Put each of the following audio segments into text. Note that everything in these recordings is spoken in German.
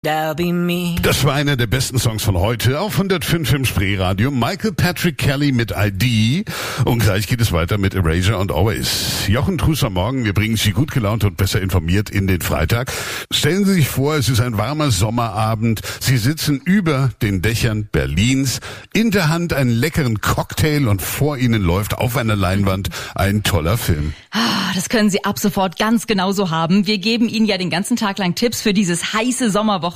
That'll be me. Das war einer der besten Songs von heute auf 105 im Spreeradio. Michael Patrick Kelly mit ID. Und gleich geht es weiter mit Erasure und Always. Jochen Truss am Morgen. Wir bringen Sie gut gelaunt und besser informiert in den Freitag. Stellen Sie sich vor, es ist ein warmer Sommerabend. Sie sitzen über den Dächern Berlins. In der Hand einen leckeren Cocktail und vor Ihnen läuft auf einer Leinwand ein toller Film. Das können Sie ab sofort ganz genauso haben. Wir geben Ihnen ja den ganzen Tag lang Tipps für dieses heiße Sommerwochenende.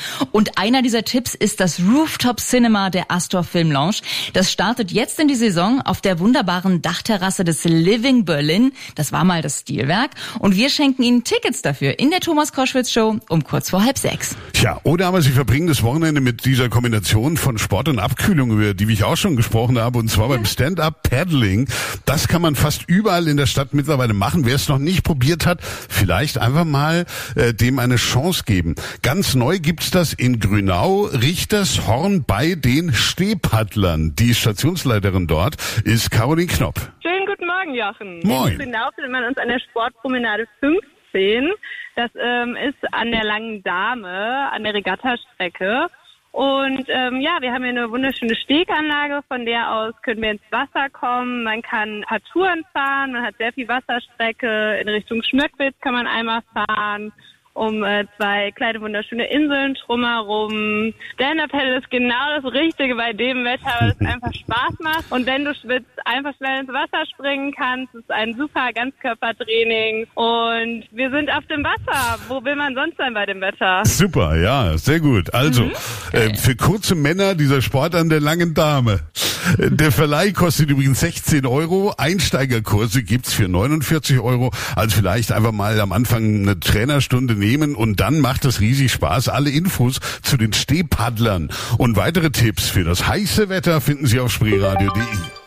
Und einer dieser Tipps ist das Rooftop Cinema der Astor Film Lounge. Das startet jetzt in die Saison auf der wunderbaren Dachterrasse des Living Berlin. Das war mal das Stilwerk. Und wir schenken Ihnen Tickets dafür in der Thomas Koschwitz Show um kurz vor 5:30. Tja, oder aber Sie verbringen das Wochenende mit dieser Kombination von Sport und Abkühlung, über die ich auch schon gesprochen habe, und zwar beim Stand-Up-Paddling. Das kann man fast überall in der Stadt mittlerweile machen. Wer es noch nicht probiert hat, vielleicht einfach mal dem eine Chance geben. Ganz neu gibt's das in Grünau, Richtershorn bei den Stehpaddlern. Die Stationsleiterin dort ist Caroline Knopp. Schönen guten Morgen, Jochen. Moin. In Grünau findet man uns an der Sportpromenade 15. Das ist an der Langen Dame, an der Regattastrecke. Und wir haben hier eine wunderschöne Steganlage, von der aus können wir ins Wasser kommen. Man kann ein paar Touren fahren, man hat sehr viel Wasserstrecke. In Richtung Schmöckwitz kann man einmal fahren, um 2 kleine wunderschöne Inseln drumherum. Stand-Up-Paddle ist genau das Richtige bei dem Wetter, weil es einfach Spaß macht. Und wenn du schwitzt, einfach schnell ins Wasser springen kannst. Es ist ein super Ganzkörpertraining. Und wir sind auf dem Wasser. Wo will man sonst sein bei dem Wetter? Super, ja, sehr gut. Also, für kurze Männer dieser Sport an der Langen Dame. Der Verleih kostet übrigens 16 €. Einsteigerkurse gibt's für 49 €. Also vielleicht einfach mal am Anfang eine Trainerstunde nehmen und dann macht es riesig Spaß. Alle Infos zu den Stehpaddlern und weitere Tipps für das heiße Wetter finden Sie auf spreeradio.de.